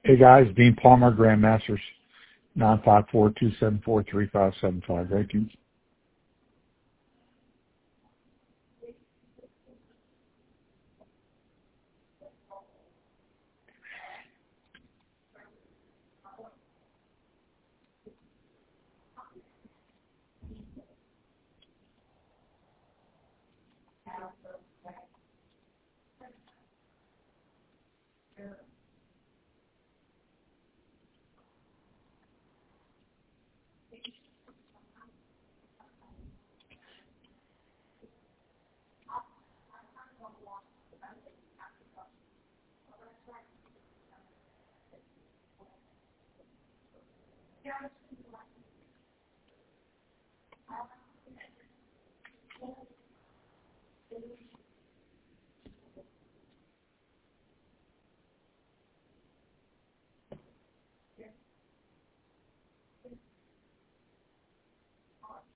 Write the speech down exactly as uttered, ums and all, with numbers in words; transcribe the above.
Hey guys, Dean Palmer, Grandmasters, nine five four, two seven four, three five seven five. Thank you.